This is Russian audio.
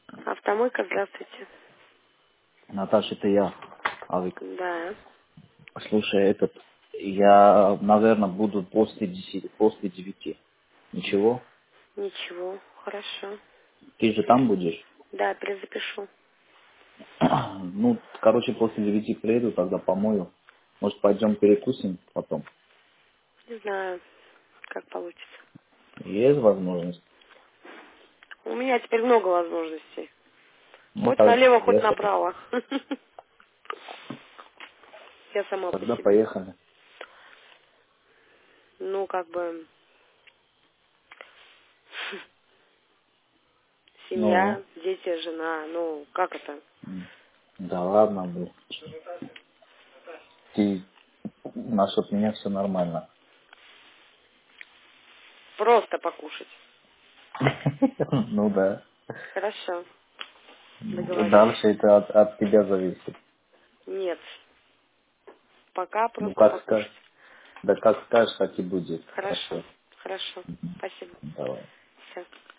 Автомойка, здравствуйте. Наташа, это я, Авик. Да, Слушай, я, наверное, буду после 10, после 9. Ничего? ничего, хорошо. Ты же там будешь? Да, перезапишу. Ну, короче, после 9 приеду, тогда помою. Может, пойдем перекусим потом? Не знаю, как получится. Есть возможность? У меня теперь много возможностей. Ну, Хоть налево, хоть я направо. Я сама по тогда себе. поехали. Ну, как бы, Ну, семья, дети, жена. Ну, как это? да ладно, блин. Ты, насчет меня все нормально. Просто покушать. Ну да. Хорошо, договорились. Дальше это от тебя зависит. Нет, пока Ну, просто как покушать. скажешь. Да как скажешь, так и будет. Хорошо, Хорошо. хорошо. Спасибо. Давай. Все.